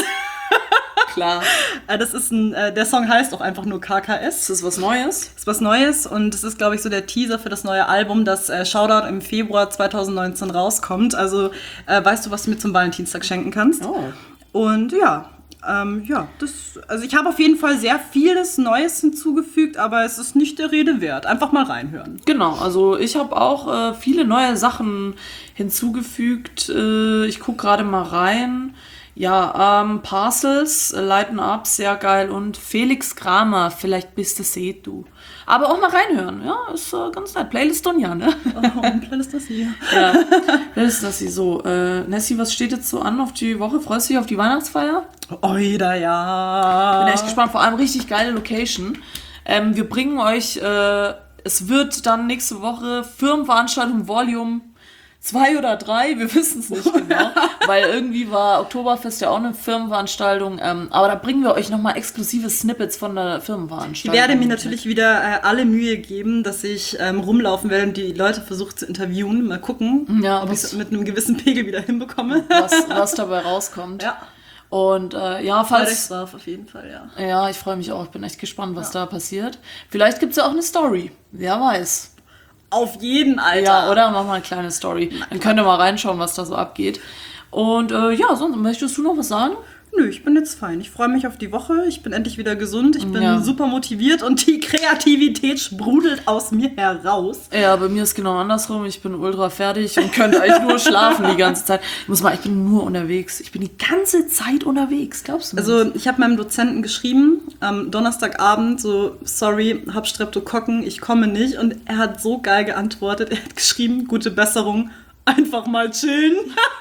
Klar. Äh, das ist ein, äh, der Song heißt auch einfach nur K K S. Ist das was Neues? Das ist was Neues und es ist, glaube ich, so der Teaser für das neue Album, das äh, Shoutout im Februar zwanzig neunzehn rauskommt. Also äh, weißt du, was du mir zum Valentinstag schenken kannst? Oh. Und ja, ähm, ja, das, also ich habe auf jeden Fall sehr vieles Neues hinzugefügt, aber es ist nicht der Rede wert. Einfach mal reinhören. Genau, also ich habe auch äh, viele neue Sachen hinzugefügt. Äh, ich gucke gerade mal rein. Ja, ähm, Parcels, äh, Lighten Up, sehr geil. Und Felix Kramer, vielleicht bist du seht du. Aber auch mal reinhören, ja, ist äh, ganz nett. Playlist Donja, ne? Oh, und ist das hier. Ja, Playlist das sie so. Äh, Nessie, was steht jetzt so an auf die Woche? Freust du dich auf die Weihnachtsfeier? Oida, ja. Bin echt gespannt, vor allem richtig geile Location. Ähm, wir bringen euch, äh, es wird dann nächste Woche Firmenveranstaltung Volume zwei oder drei, wir wissen es nicht genau, weil irgendwie war Oktoberfest ja auch eine Firmenveranstaltung, ähm, aber da bringen wir euch nochmal exklusive Snippets von der Ich Firmenveranstaltung. werde mir natürlich wieder äh, alle Mühe geben, dass ich ähm, rumlaufen werde und die Leute versuche zu interviewen. Mal gucken, Ja, ob ich was- es mit einem gewissen Pegel wieder hinbekomme. was, was dabei rauskommt. Ja. Und äh, ja, falls... drauf, auf jeden Fall, ja. Ja, ich freue mich auch, ich bin echt gespannt, was da passiert. Vielleicht gibt es ja auch eine Story, wer weiß. Auf jeden, Alter. Ja, oder? Machen wir eine kleine Story. Dann könnt ihr mal reinschauen, was da so abgeht. Und äh, ja, sonst möchtest du noch was sagen? Nö, ich bin jetzt fein. Ich freue mich auf die Woche. Ich bin endlich wieder gesund. Ich bin Ja. super motiviert und die Kreativität sprudelt aus mir heraus. Ja, bei mir ist genau andersrum. Ich bin ultra fertig und könnte eigentlich nur schlafen die ganze Zeit. Ich muss mal, ich bin nur unterwegs. Ich bin die ganze Zeit unterwegs, glaubst du? Also ich habe meinem Dozenten geschrieben, am Donnerstagabend, so, sorry, hab Streptokokken, ich komme nicht. Und er hat so geil geantwortet. Er hat geschrieben, gute Besserung, einfach mal chillen.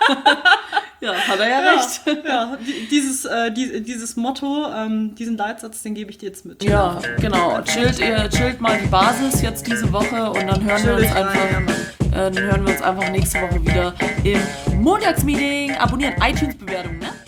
ja, hat er ja, recht. Ja, die- dieses, äh, die, dieses Motto, ähm, diesen Leitsatz, den gebe ich dir jetzt mit. Ja, genau. Chillt ihr, chillt mal die Basis jetzt diese Woche und dann hören wir Chill uns dich rein, einfach, ja, Mann. äh, dann hören wir uns einfach nächste Woche wieder im Montagsmeeting. Abonniert iTunes-Bewertungen, ne?